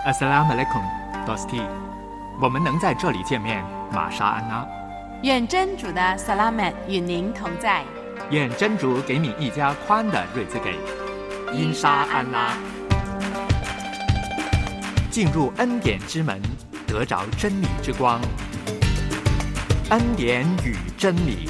Assalamualaikum, Dosti。我们能在这里见面，玛莎安娜。 愿真主的萨拉曼与您同在。 愿真主给你一家宽的日子给。因沙安拉。进入恩典之门，得着真理之光。恩典与真理。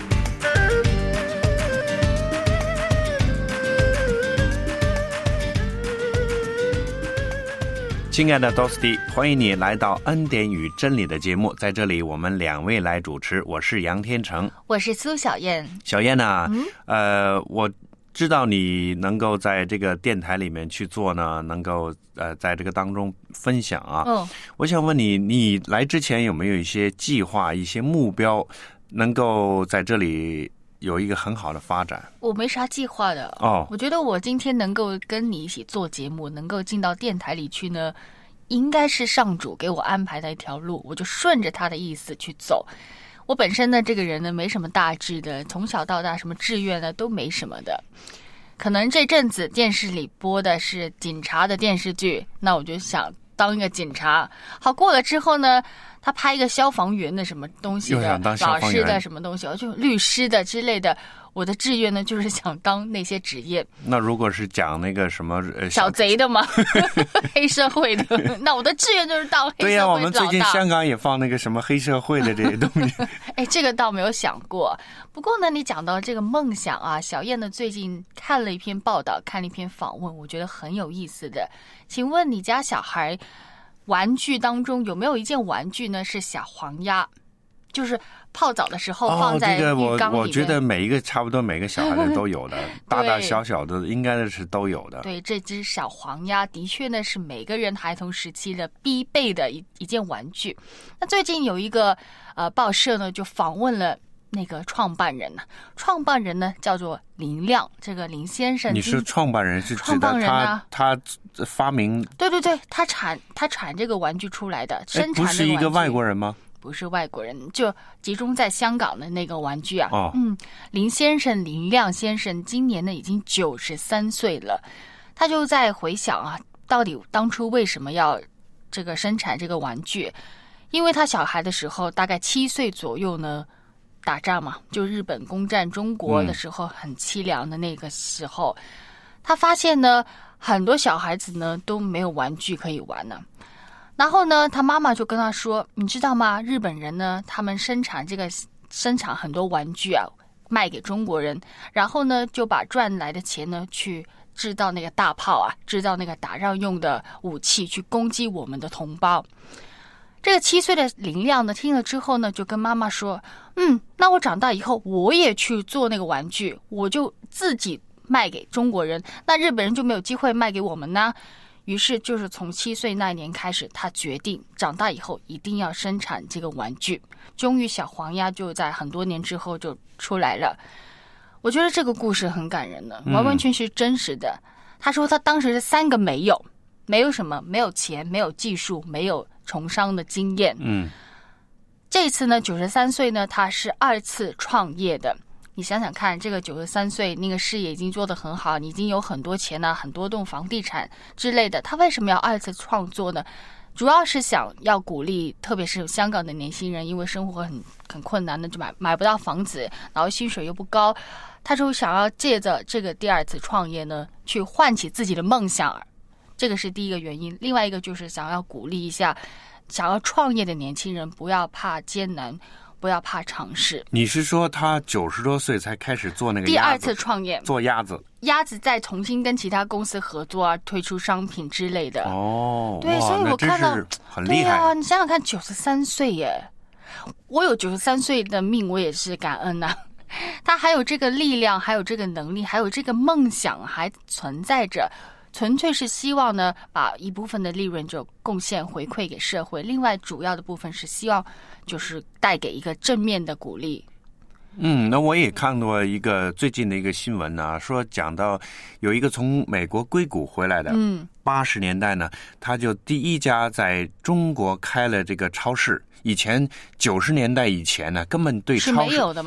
亲爱的 Dosti， 欢迎你来到恩典与真理的节目。在这里我们两位来主持，我是杨天成， 我是苏小燕。 小燕啊，我知道你能够在这个电台里面去做呢，能够在这个当中分享啊。我想问你，你来之前有没有一些计划、一些目标，能够在这里有一个很好的发展？ 我没啥计划的我觉得我今天能够跟你一起做节目，能够进到电台里去呢，应该是上主给我安排的一条路，我就顺着他的意思去走。我本身呢，这个人呢没什么大志的，从小到大什么志愿呢都没什么的。可能这阵子电视里播的是警察的电视剧，那我就想当一个警察。好，过了之后呢，他拍一个消防员的什么东西的，老师的什么东西，就律师的之类的。我的志愿呢，就是想当那些职业。那如果是讲那个什么小贼的吗？黑社会的，那我的志愿就是当黑社会老大。 对呀，我们最近香港也放那个什么黑社会的这些东西。 这个倒没有想过。不过呢，你讲到这个梦想啊，小燕呢最近看了一篇报道，看了一篇访问，我觉得很有意思的。请问你家小孩玩具当中有没有一件玩具呢是小黄鸭？就是泡澡的时候放在浴缸里面。 这个我觉得差不多每个小孩子都有的，大大小小的应该是都有的。 对，这只小黄鸭的确呢是每个人孩童时期的必备的一件玩具。那最近有一个报社呢就访问了那个创办人呢叫做林亮，这个林先生。 你是创办人是指的他发明？ 对，他产这个玩具出来的，生产这个玩具。 不是一个外国人吗？ 不是外国人，就集中在香港的那个玩具啊。林亮先生今年呢已经93岁了，他就在回想啊，到底当初为什么要这个生产这个玩具？因为他小孩的时候，大概7岁左右呢，打仗嘛，就日本攻占中国的时候，很凄凉的那个时候，他发现呢，很多小孩子呢都没有玩具可以玩呢。然后呢，他妈妈就跟他说：“你知道吗？日本人呢，他们生产很多玩具啊，卖给中国人，然后呢，就把赚来的钱呢，去制造那个大炮啊，制造那个打仗用的武器，去攻击我们的同胞。”这个7岁的林亮呢，听了之后呢，就跟妈妈说：“那我长大以后，我也去做那个玩具，我就自己卖给中国人，那日本人就没有机会卖给我们呢。”于是就是从7岁那年开始，他决定长大以后一定要生产这个玩具。终于小黄鸭就在很多年之后就出来了。我觉得这个故事很感人的，完完全是真实的。他说他当时是3个没有什么，没有钱，没有技术，没有从商的经验。这次呢93岁呢，他是2次创业的。你想想看，这个93岁那个事业已经做得很好，你已经有很多钱了，很多栋房地产之类的，他为什么要2次创作呢？主要是想要鼓励，特别是香港的年轻人，因为生活很困难的，就买不到房子，然后薪水又不高，他就想要借着这个第2次创业呢，去唤起自己的梦想，这个是第一个原因。另外一个就是想要鼓励一下想要创业的年轻人，不要怕艰难，不要怕尝试。你是说他90多岁才开始做那个第2次创业，做鸭子再重新跟其他公司合作啊，推出商品之类的。对，所以我看到很厉害。对啊，你想想看，93岁耶，我有93岁的命，我也是感恩啊。他还有这个力量，还有这个能力，还有这个梦想还存在着。纯粹是希望呢，把一部分的利润就贡献回馈给社会，另外主要的部分是希望就是带给一个正面的鼓励。 那我也看过一个最近的一个新闻啊，说讲到有一个从美国硅谷回来的，80年代呢，他就第一家在中国开了这个超市。以前90年代以前呢，根本对超市是没有的吧？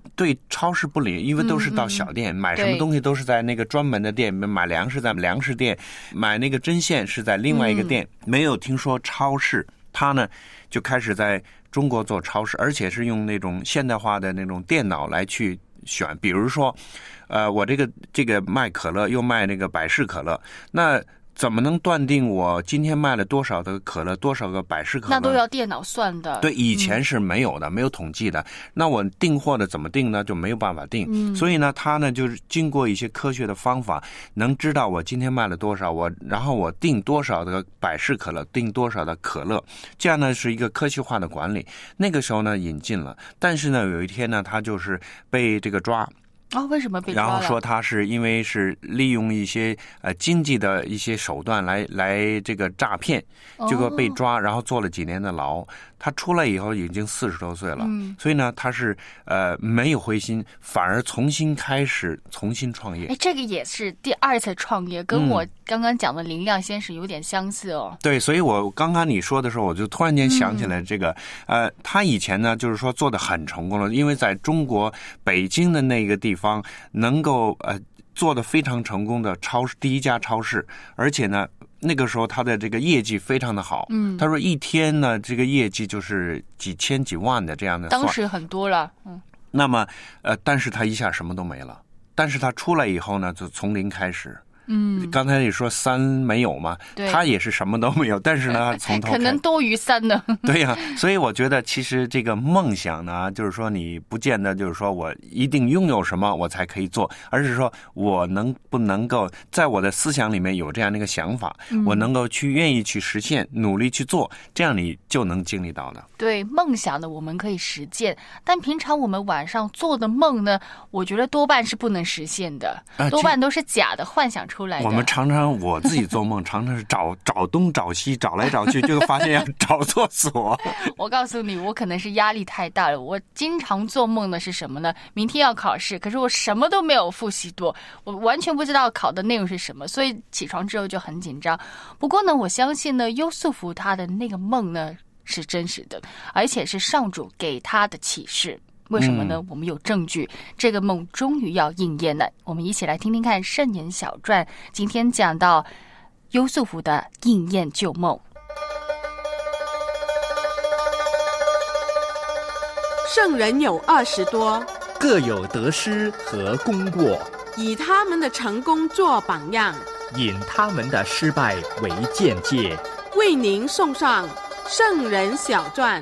对超市不理，因为都是到小店买什么东西都是在那个专门的店，买粮食在粮食店，买那个针线是在另外一个店，没有听说超市。他呢就开始在中国做超市，而且是用那种现代化的那种电脑来去选，比如说我这个卖可乐又卖那个百事可乐，那怎么能断定我今天卖了多少的可乐，多少个百事可乐？ 那都要电脑算的。 对，以前是没有的，没有统计的。那我订货的怎么订呢？就没有办法订。所以呢，他呢就是经过一些科学的方法，能知道我今天卖了多少，然后我订多少的百事可乐，订多少的可乐，这样呢是一个科学化的管理。那个时候呢引进了，但是呢有一天呢，他就是被这个抓。 为什么被抓了？ 然后说他是因为是利用一些经济的一些手段来这个诈骗，结果被抓，然后坐了几年的牢。他出来以后已经40多岁了，所以呢他是没有灰心，反而重新开始重新创业。 这个也是第2次创业，跟我刚刚讲的林亮先生有点相似哦。 对，所以我刚刚你说的时候，我就突然间想起来这个他以前呢就是说做得很成功了，因为在中国北京的那个地方能够做得非常成功的超市，第一家超市，而且呢那个时候他的这个业绩非常的好，他说一天呢这个业绩就是几千几万的这样的算， 当时很多了， 那么但是他一下什么都没了，但是他出来以后呢就从零开始。刚才你说3没有嘛，他也是什么都没有，但是呢从头可能多于3呢。 对呀，所以我觉得其实这个梦想呢，就是说你不见得就是说我一定拥有什么我才可以做，而是说我能不能够在我的思想里面有这样的一个想法，我能够愿意去实现，努力去做，这样你就能经历到的。 对，梦想呢我们可以实践，但平常我们晚上做的梦呢，我觉得多半是不能实现的，多半都是假的，幻想出来的。 我们常常我自己做梦常常是找东找西，找来找去，就发现要找错所。 我告诉你，我可能是压力太大了，我经常做梦的是什么呢？明天要考试，可是我什么都没有复习过，我完全不知道考的内容是什么，所以起床之后就很紧张。不过呢，我相信呢，优素福他的那个梦呢是真实的，而且是上主给他的启示。为什么呢？我们有证据，这个梦终于要应验了。我们一起来听听看圣言小传，今天讲到优素福的应验旧梦。 圣人有20多， 各有得失和功过， 以他们的成功做榜样， 引他们的失败为鉴戒， 为您送上圣人小传。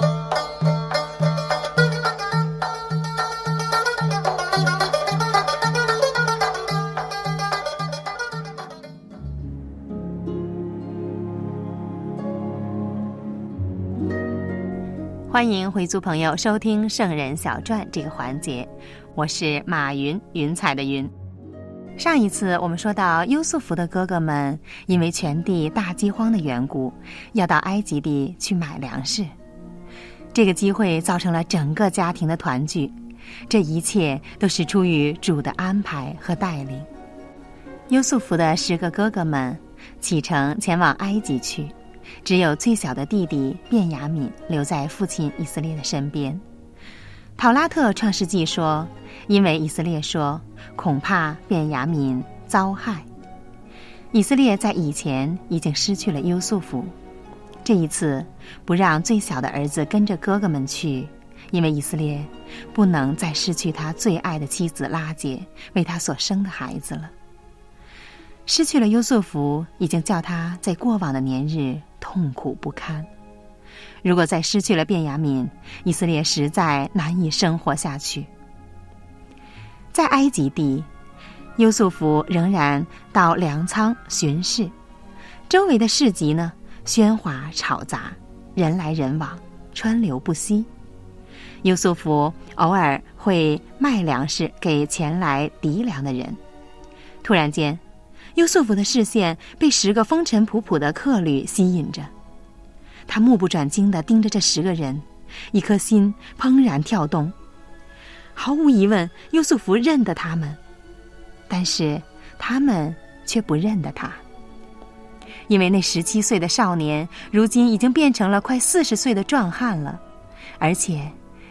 欢迎回族朋友收听圣人小传这个环节，我是马云，云彩的云。上一次我们说到优素福的哥哥们因为全地大饥荒的缘故，要到埃及地去买粮食。这个机会造成了整个家庭的团聚，这一切都是出于主的安排和带领。优素福的10个哥哥们启程前往埃及去，只有最小的弟弟便雅悯留在父亲以色列的身边。陶拉特创世纪说，因为以色列说恐怕便雅悯遭害。以色列在以前已经失去了优素福，这一次不让最小的儿子跟着哥哥们去，因为以色列不能再失去他最爱的妻子拉结为他所生的孩子了。失去了优素福，已经叫他在过往的年日痛苦不堪。如果再失去了便雅悯，以色列实在难以生活下去。在埃及地，优素福仍然到粮仓巡视，周围的市集呢，喧哗吵杂，人来人往，川流不息。优素福偶尔会卖粮食给前来籴粮的人。突然间，优素福的视线被10个风尘仆仆的客旅吸引着，他目不转睛地盯着这10个人，一颗心怦然跳动。毫无疑问，优素福认得他们，但是他们却不认得他，因为那17岁的少年如今已经变成了快40岁的壮汉了，而且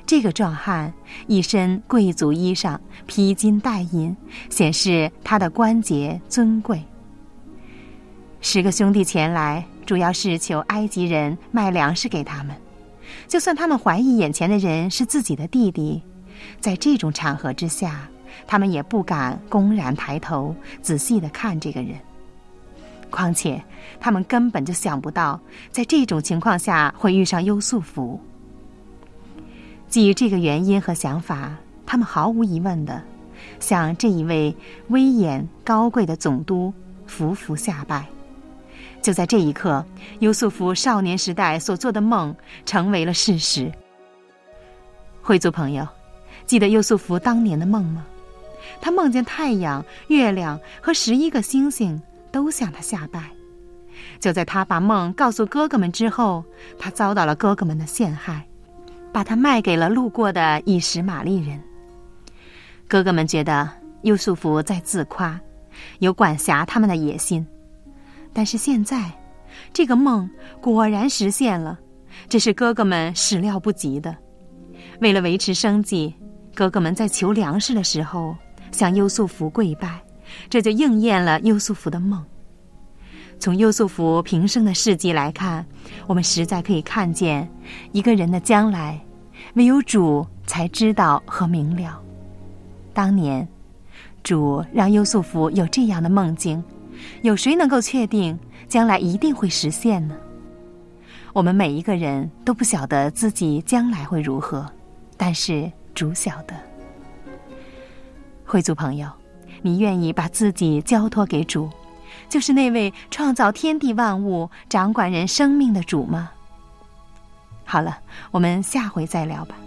这个壮汉一身贵族衣裳，披金戴银，显示他的官节尊贵。10个兄弟前来，主要是求埃及人卖粮食给他们。就算他们怀疑眼前的人是自己的弟弟，在这种场合之下，他们也不敢公然抬头仔细地看这个人。况且他们根本就想不到在这种情况下会遇上优素福。基于这个原因和想法，他们毫无疑问地向这一位威严高贵的总督匍匐下拜。就在这一刻，优素福少年时代所做的梦成为了事实。会族朋友，记得优素福当年的梦吗？他梦见太阳、月亮和11个星星都向他下拜。就在他把梦告诉哥哥们之后，他遭到了哥哥们的陷害，把他卖给了路过的以实玛利人。哥哥们觉得优素福在自夸，有管辖他们的野心。但是现在，这个梦果然实现了，这是哥哥们始料不及的。为了维持生计，哥哥们在求粮食的时候向优素福跪拜，这就应验了优素福的梦。从优素福平生的事迹来看，我们实在可以看见一个人的将来唯有主才知道和明了。当年主让优素福有这样的梦境，有谁能够确定将来一定会实现呢？我们每一个人都不晓得自己将来会如何，但是主晓得。会族朋友，你愿意把自己交托给主，就是那位创造天地万物、掌管人生命的主吗？好了，我们下回再聊吧。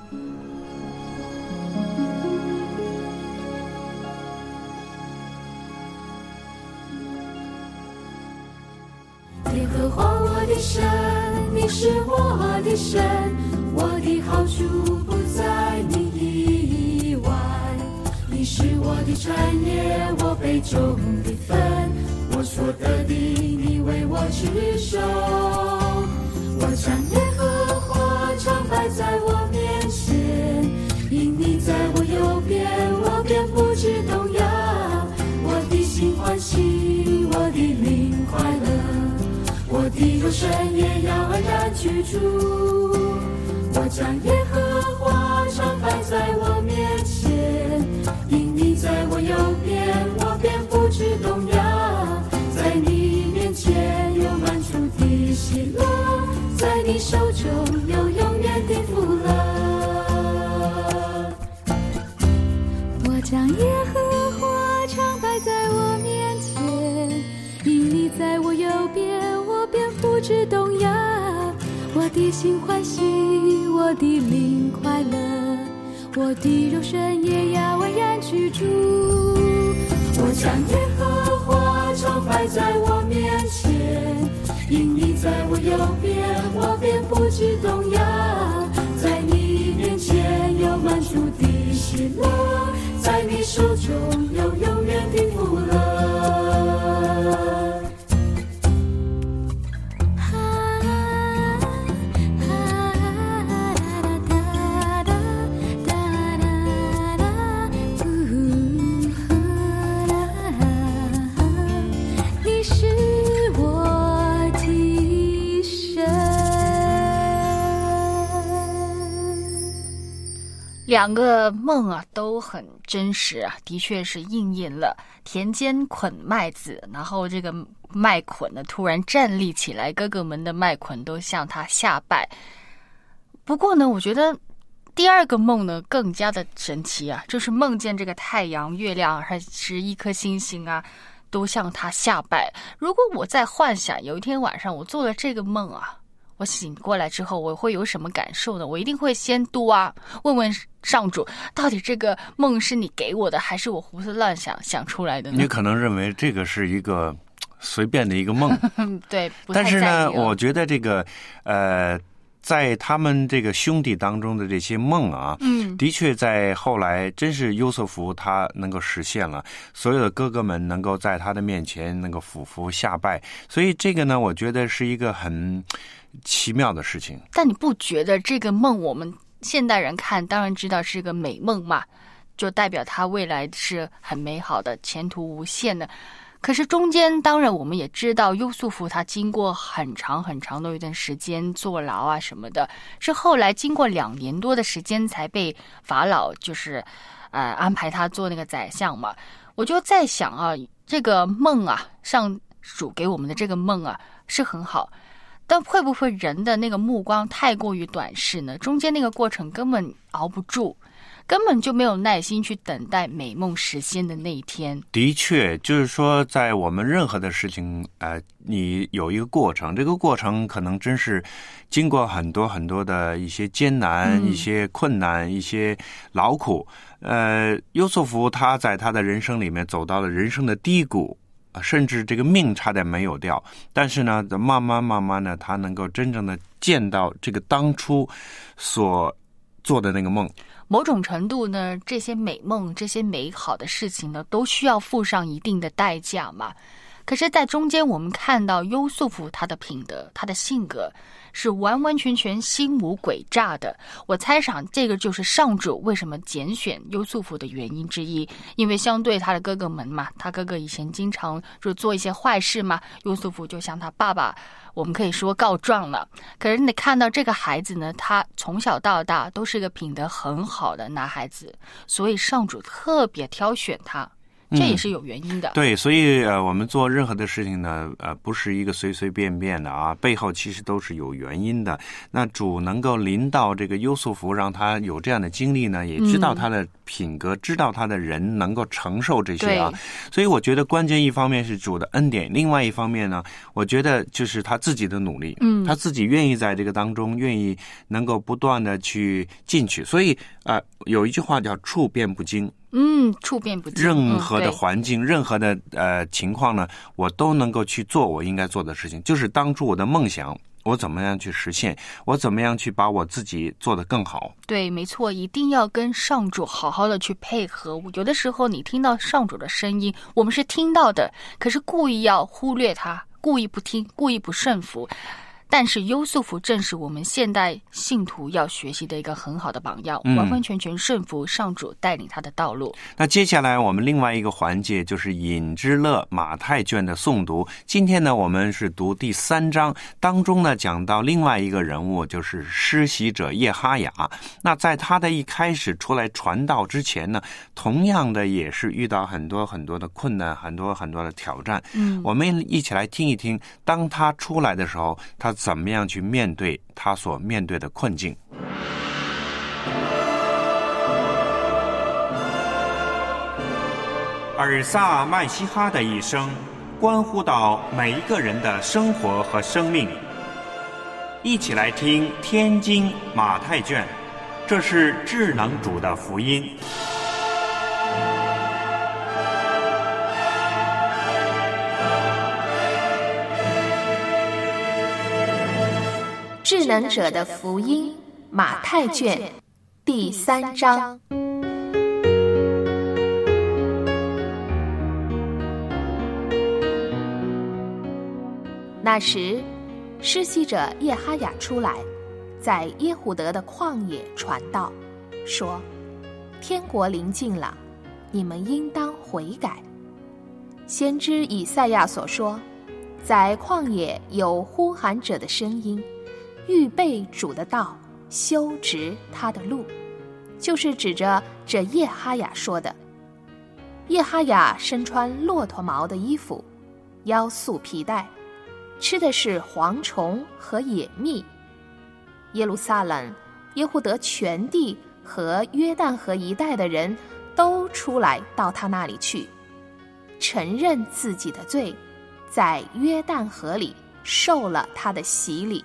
耶和华我的神，你是我的神，我的好处不在你以外。你是我的产业，我杯中的分，我所得的你为我持守。我将耶和华常摆在我面前，因你在我右边，我便不致动摇。我的心欢喜，我的灵快乐，我的肉身也要安然居住。我将耶和华常摆在我面前，因你在我右边，我便不致动摇。在你面前有满足的喜乐，在你手中有永远的福乐。我将耶和华常摆在我面前，因你在我右边，我便不致动摇。我的心欢喜，我的灵快乐，我的肉身也要安然居住。我将耶和华常摆在我面前，因你在我右边，我便不致动摇。在你面前有满足的喜乐，在你手中有永远的福乐。 两个梦啊都很真实啊，的确是应验了。田间捆麦子，然后这个麦捆呢突然站立起来，哥哥们的麦捆都向他下拜。不过呢，我觉得第二个梦呢更加的神奇啊，就是梦见这个太阳、月亮还是一颗星星啊，都向他下拜。如果我在幻想有一天晚上我做了这个梦啊，我醒过来之后我会有什么感受呢？我一定会先问问上主，到底这个梦是你给我的，还是我胡思乱想出来的呢？ 你可能认为这个是一个随便的一个梦对，不太在意。 但是呢，我觉得这个在他们这个兄弟当中的这些梦啊，的确在后来真是优瑟福他能够实现了，所有的哥哥们能够在他的面前能够俯伏下拜，所以这个呢，我觉得是一个很奇妙的事情。 但你不觉得这个梦我们现代人看当然知道是个美梦嘛，就代表他未来是很美好的，前途无限的。可是中间当然我们也知道，优素福他经过很长很长的一段时间坐牢啊什么的，是后来经过2年多的时间才被法老就是安排他做那个宰相嘛。我就在想啊，这个梦啊，上主给我们的这个梦啊是很好，但会不会人的那个目光太过于短视呢？中间那个过程根本熬不住，根本就没有耐心去等待美梦实现的那一天。 的确，就是说在我们任何的事情你有一个过程，这个过程可能真是经过很多很多的一些艰难、一些困难、一些劳苦。优素福他在他的人生里面走到了人生的低谷，甚至这个命差点没有掉，但是呢慢慢的他能够真正的见到这个当初所做的那个梦。 某种程度呢，这些美梦、这些美好的事情呢，都需要付上一定的代价嘛。可是在中间我们看到优素福他的品德、他的性格是完完全全心无诡诈的。我猜想这个就是上主为什么拣选优素福的原因之一，因为相对他的哥哥们嘛，他哥哥以前经常就做一些坏事嘛，优素福就向他爸爸我们可以说告状了。可是你看到这个孩子呢，他从小到大都是一个品德很好的男孩子，所以上主特别挑选他，这也是有原因的。 对，所以我们做任何的事情呢，不是一个随随便便的啊，背后其实都是有原因的。那主能够临到这个优素福，让他有这样的经历呢，也知道他的品格，知道他的人能够承受这些啊。所以我觉得关键一方面是主的恩典，另外一方面呢，我觉得就是他自己的努力，他自己愿意在这个当中，愿意能够不断的去进去。所以有一句话叫处变不惊。 处变不惊， 任何的环境，任何的情况呢，我都能够去做我应该做的事情。就是当初我的梦想，我怎么样去实现，我怎么样去把我自己做得更好。 对，没错，一定要跟上主好好的去配合。有的时候你听到上主的声音，我们是听到的，可是故意要忽略它，故意不听，故意不顺服。但是优素福正是我们现代信徒要学习的一个很好的榜样，完完全全顺服上主带领他的道路。 那接下来我们另外一个环节就是引之乐马太卷的诵读。今天呢，我们是读第3章当中呢，讲到另外一个人物，就是施洗者叶哈雅。那在他的一开始出来传道之前呢，同样的也是遇到很多很多的困难，很多很多的挑战。我们一起来听一听，当他出来的时候，他怎么样去面对他所面对的困境。 尔撒麦西哈的一生关乎到每一个人的生活和生命。一起来听天经马太卷，这是至能主的福音。 智能者的福音，马太卷第3章。那时，施洗者叶哈雅出来，在耶胡德的旷野传道，说：天国临近了，你们应当悔改。先知以赛亚所说，在旷野有呼喊者的声音，预备主的道，修直他的路，就是指着这叶哈雅说的。叶哈雅身穿骆驼毛的衣服，腰束皮带，吃的是蝗虫和野蜜。耶路撒冷、耶胡德全地和约旦河一带的人都出来到他那里去，承认自己的罪，在约旦河里受了他的洗礼。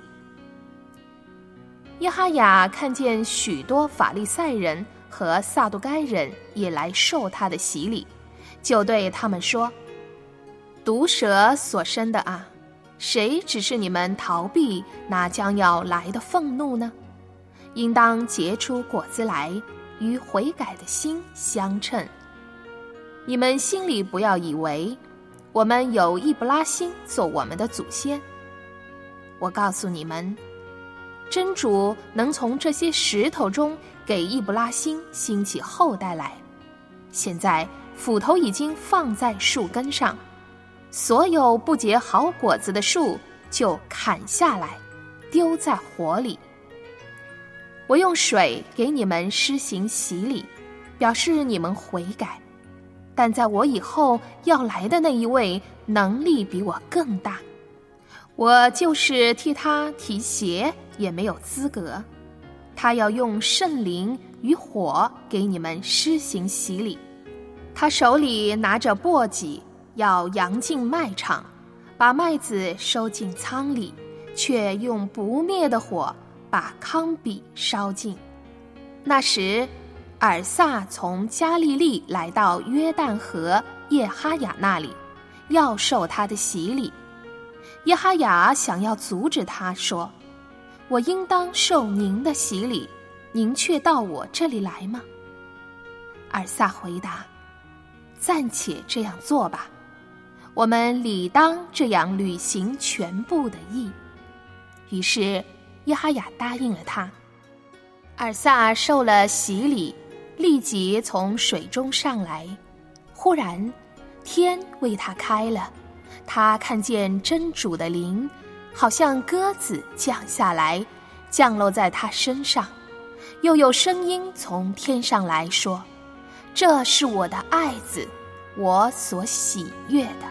耶哈雅看见许多法利赛人和撒都该人也来受他的洗礼，就对他们说：毒蛇所生的啊，谁指示你们逃避那将要来的愤怒呢？应当结出果子来，与悔改的心相称。你们心里不要以为我们有易布拉欣做我们的祖先。我告诉你们， 真主能从这些石头中给易卜拉欣兴起后代来。现在斧头已经放在树根上，所有不结好果子的树就砍下来，丢在火里。我用水给你们施行洗礼，表示你们悔改。但在我以后要来的那一位，能力比我更大，我就是替他提鞋也没有资格。他要用圣灵与火给你们施行洗礼。他手里拿着簸箕，要扬进麦场，把麦子收进仓里，却用不灭的火把糠秕烧尽。那时尔撒从加利利来到约旦河耶哈雅那里，要受他的洗礼。耶哈雅想要阻止他，说：我应当受您的洗礼，您却到我这里来吗？尔撒回答：暂且这样做吧，我们理当这样履行全部的义。于是耶哈雅答应了他。尔撒受了洗礼，立即从水中上来。忽然天为他开了，他看见真主的灵好像鸽子降下来，降落在他身上。又有声音从天上来说：这是我的爱子，我所喜悦的。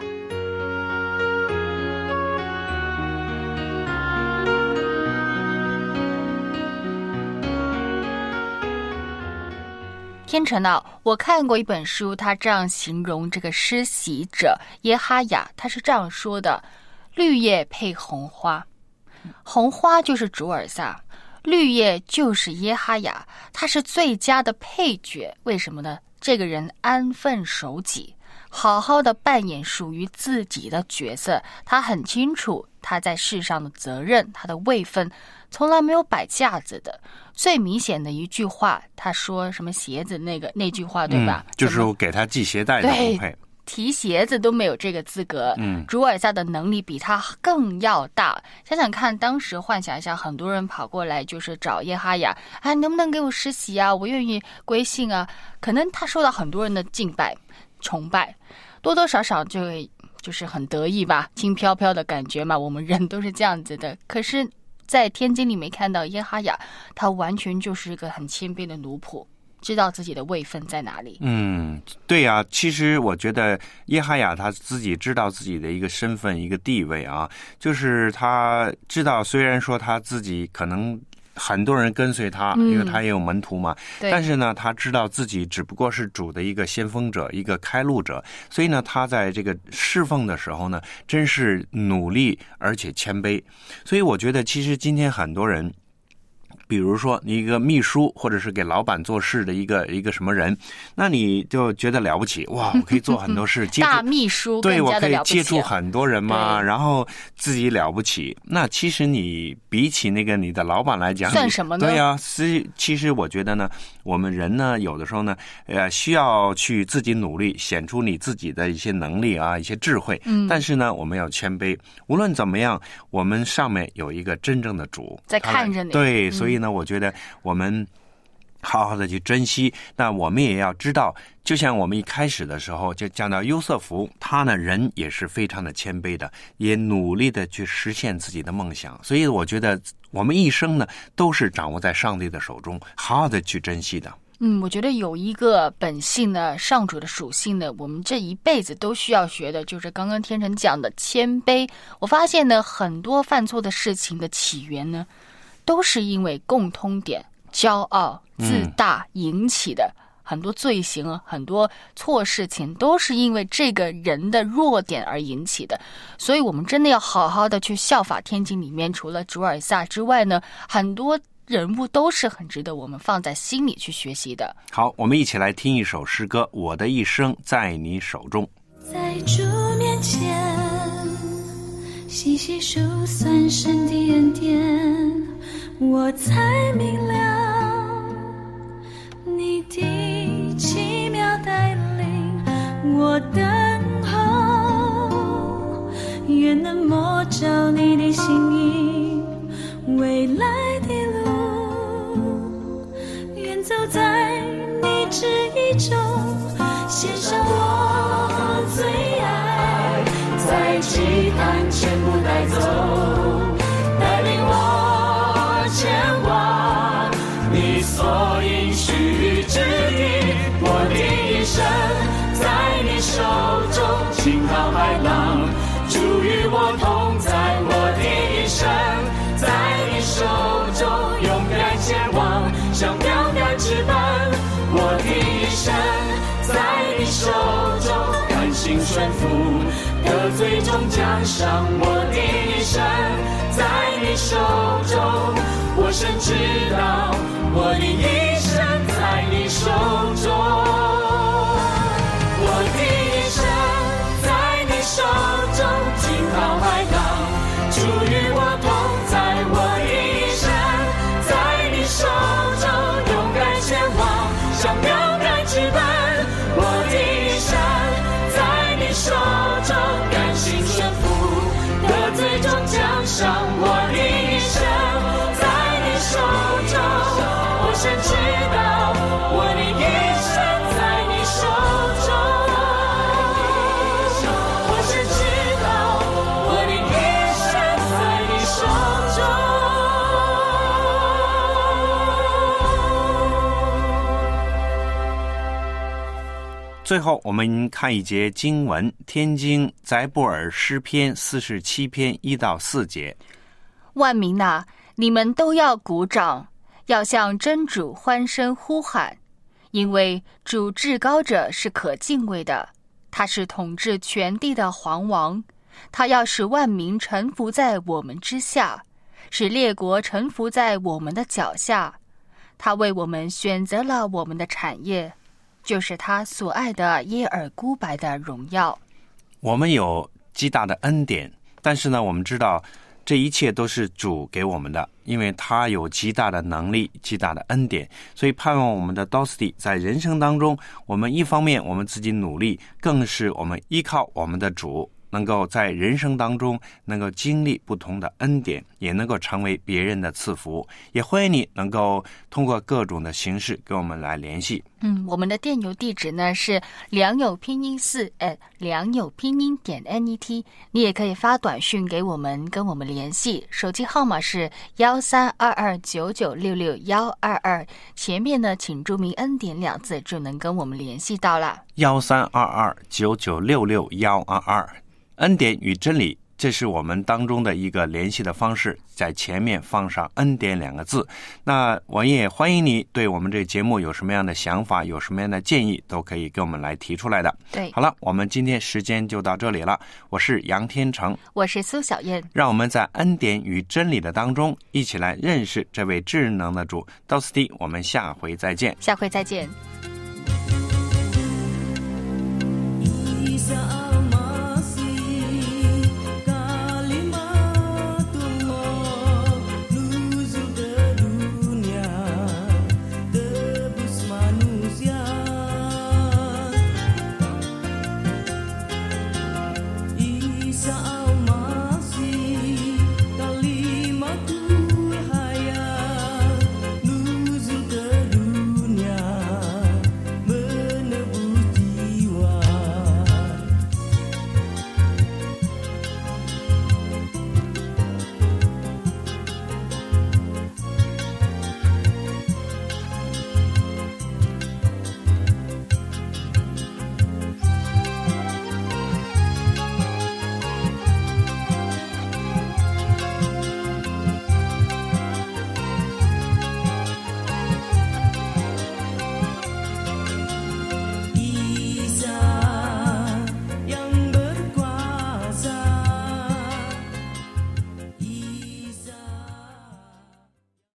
天成啊，我看过一本书，他这样形容这个施洗者耶哈雅，他是这样说的：绿叶配红花，红花就是主尔撒，绿叶就是耶哈雅，他是最佳的配角。为什么呢？这个人安分守己，好好的扮演属于自己的角色，他很清楚他在世上的责任，他的位分从来没有摆架子的。最明显的一句话，他说什么鞋子那句话，对吧？ 就是给他系鞋带的不配， 提鞋子都没有这个资格。主尔撒的能力比他更要大。想想看，当时幻想一下，很多人跑过来就是找耶哈雅，能不能给我施洗啊？我愿意归信啊。可能他受到很多人的敬拜、崇拜，多多少少就是很得意吧，轻飘飘的感觉嘛。我们人都是这样子的。可是在天经里面看到耶哈雅，他完全就是一个很谦卑的奴仆，知道自己的位分在哪里。 对啊，其实我觉得耶哈雅他自己知道自己的一个身份、一个地位啊，就是他知道，虽然说他自己可能很多人跟随他，因为他也有门徒嘛，但是呢，他知道自己只不过是主的一个先锋者，一个开路者，所以呢，他在这个侍奉的时候呢，真是努力而且谦卑。所以我觉得，其实今天很多人，比如说你一个秘书，或者是给老板做事的一个什么人，那你就觉得了不起，哇，我可以做很多事， 大秘书对，我可以接触很多人嘛，然后自己了不起。那其实你比起那个你的老板来讲， 算什么呢？ 对啊，其实我觉得呢，我们人呢，有的时候呢，需要去自己努力，显出你自己的一些能力啊，一些智慧。但是呢，我们要谦卑。无论怎么样，我们上面有一个真正的主在看着你。 对，所以呢，我觉得我们好好的去珍惜。那我们也要知道，就像我们一开始的时候就讲到优瑟福，他呢人也是非常的谦卑的，也努力的去实现自己的梦想。所以我觉得我们一生呢都是掌握在上帝的手中，好好的去珍惜的。 我觉得有一个本性呢，上主的属性呢，我们这一辈子都需要学的，就是刚刚天成讲的谦卑。我发现呢，很多犯错的事情的起源呢，都是因为共通点骄傲自大引起的。很多罪行很多错事情都是因为这个人的弱点而引起的。所以我们真的要好好的去效法天经里面除了主尔撒之外呢，很多人物都是很值得我们放在心里去学习的。 好，我们一起来听一首诗歌，我的一生在你手中。 在主面前细细数算神的恩典，我才明了你的奇妙带领，我等候，愿能摸着你的心意，未来的献上我最爱，在极寒全部带走，带领我前往你所应许之地。我的一生在你手中，惊涛骇浪主与我同在。我的一生在你手中，勇敢前往，像标杆直奔。我的一生在你手中，甘心顺服，得最终奖赏。我的一生在你手中，我深知道我的一生在你手中。我的一生在你手中，惊涛骇浪主与我同在。我的一生在你手中，勇敢前往，像标杆直奔。我的一生在你手中，甘心顺服，得最终奖赏。我的一生在你手中，我深知道我的一生在你手中，我深知道我的一生在你手中。 最后我们看一节经文，天经载布尔诗篇47篇1到4节。 万民哪，你们都要鼓掌，要向真主欢声呼喊，因为主至高者是可敬畏的，他是统治全地的皇王，他要使万民臣服在我们之下，使列国臣服在我们的脚下。他为我们选择了我们的产业，就是他所爱的耶尔孤白的荣耀。 我们有极大的恩典，但是呢，我们知道这一切都是主给我们的，因为他有极大的能力，极大的恩典，所以盼望我们的 Dosty 在人生当中，我们一方面我们自己努力，更是我们依靠我们的主，能够在人生当中能够经历不同的恩典，也能够成为别人的赐福。也欢迎你能够通过各种的形式跟我们来联系。 我们的电邮地址呢是良友拼音4良友拼音.net， 你也可以发短讯给我们，跟我们联系，手机号码是132299662122，前面呢请注明恩典2字，就能跟我们联系到了。 132299662122，恩典与真理，这是我们当中的一个联系的方式，在前面放上恩典2个字。那我也欢迎你对我们这个节目有什么样的想法，有什么样的建议，都可以跟我们来提出来的。 对， 好了，我们今天时间就到这里了。我是杨天成， 我是苏小燕， 让我们在恩典与真理的当中一起来认识这位智能的主。到此地，我们下回再见。 下回再见。 一下